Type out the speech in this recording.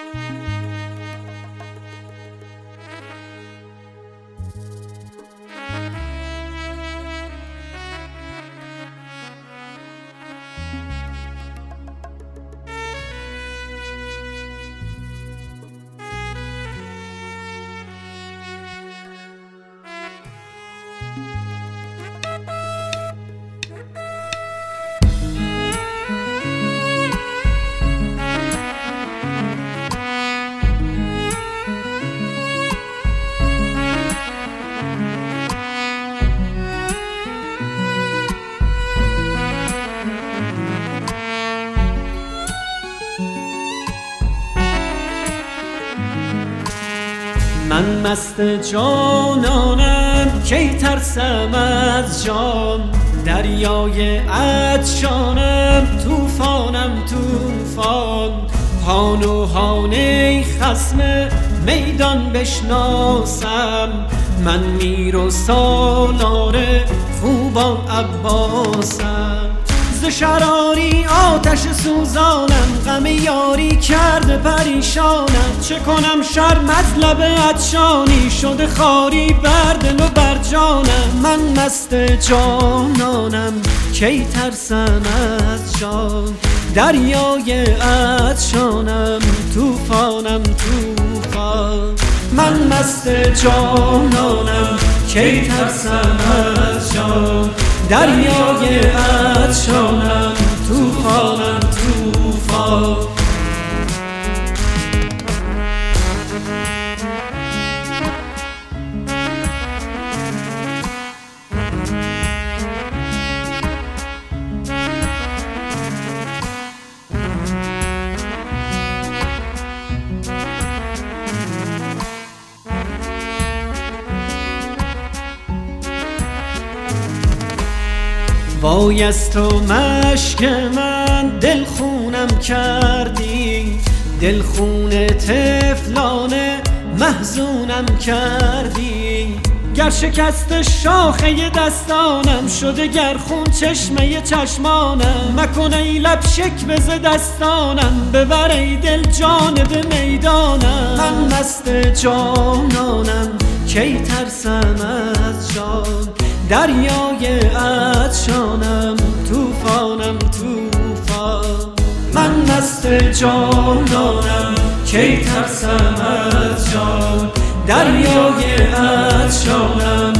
من مست جانانم کی ترسم از جان، دریای عطشانم طوفانم طوفان. هانوهانه خصم میدان بشناسم، من میر و سالار خوبان عباسم. ز شراری آتش سوزانم، غم یاری کرده پریشانم. چه کنم شرم از لب عطشانی، شده خاری بر دل و بر جانم. من مست جانانم کی ترسم از جان، دریای عطشانم طوفانم طوفان. من مست جانانم کی ترسم از جان، دریای عطشانم طوفانم طوفان. وای از تو مشک من دل خونم کردی، دل خون طفلانه محزونم کردی. گر شکست شاخه دستانم شده، گر خون چشمه چشمانم. مکن ای لب شکوه ز دستانم، ببر ای دل جانب میدانم. من مست جانانم کی ترسم از جان، دریای عطشانم طوفانم طوفان. من مست جانانم کی ترسم از جان، دریای عطشانم